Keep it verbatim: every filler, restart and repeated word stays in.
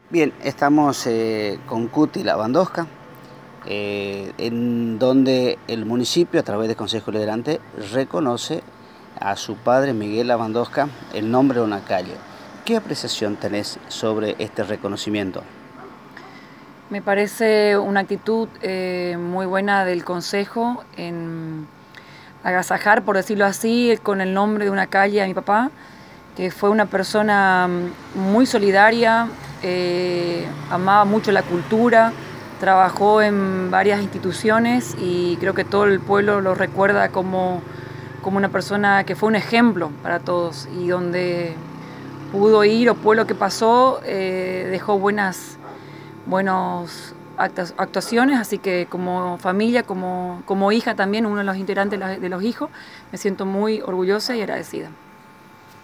Bien, estamos eh, con Cuti La Bandosca, eh, en donde el municipio, a través del Consejo Deliberante, reconoce a su padre Miguel La Bandosca el nombre de una calle. ¿Qué apreciación tenés sobre este reconocimiento? Me parece una actitud eh, muy buena del Consejo en agasajar, por decirlo así, con el nombre de una calle a mi papá, que fue una persona mm, muy solidaria, eh, amaba mucho la cultura, trabajó en varias instituciones y creo que todo el pueblo lo recuerda como, como una persona que fue un ejemplo para todos y donde pudo ir o pueblo que pasó eh, dejó buenas buenos actuaciones, así que como familia, como, como hija también, uno de los integrantes de los hijos, me siento muy orgullosa y agradecida.